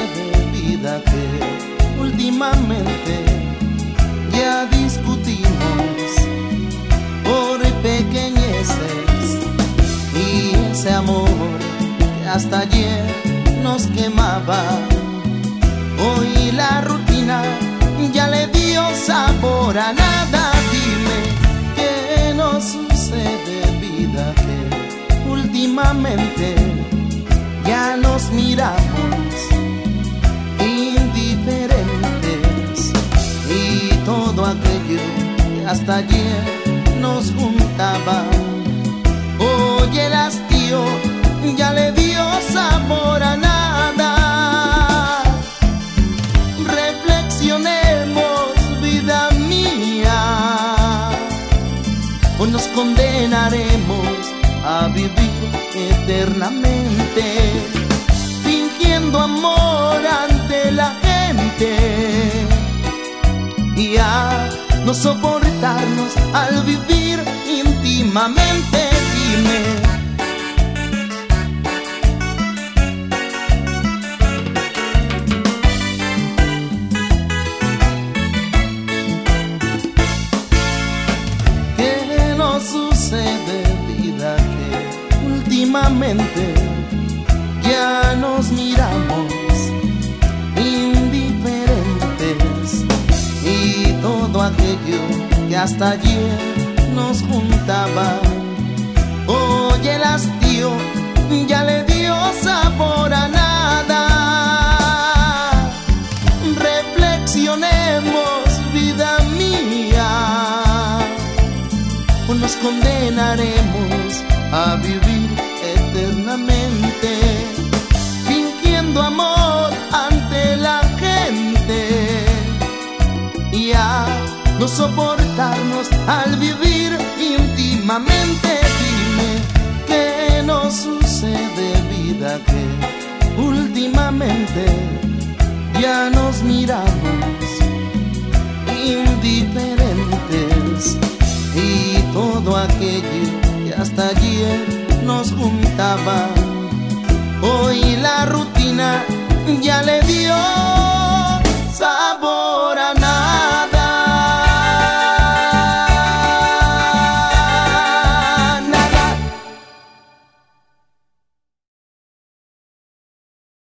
sucede, vida, que últimamente ya discutimos por pequeñeces y ese amor que hasta ayer nos quemaba, hoy la rutina ya le dio sabor a nada. Dime qué nos sucede, vida, que últimamente ya nos miramos indiferentes y todo aquello que hasta ayer nos juntaba, hoy el hastío ya le dio sabor a nada. Reflexionemos, vida mía, o nos condenaremos a vivir eternamente fingiendo amor ante la gente y a no soportarnos al vivir íntimamente. Dime qué nos sucede, vida, que últimamente ya nos miramos indiferentes y todo aquello que hasta ayer nos juntaba, hoy el hastío ya le dio sabor a nada. Reflexionemos, vida mía, o nos condenaremos a vivir eternamente fingiendo amor ante la gente y a no soportarnos al vivir íntimamente. Dime qué nos sucede, vida, que últimamente ya nos miramos indiferentes y todo aquello que hasta ayer nos juntaba, hoy la rutina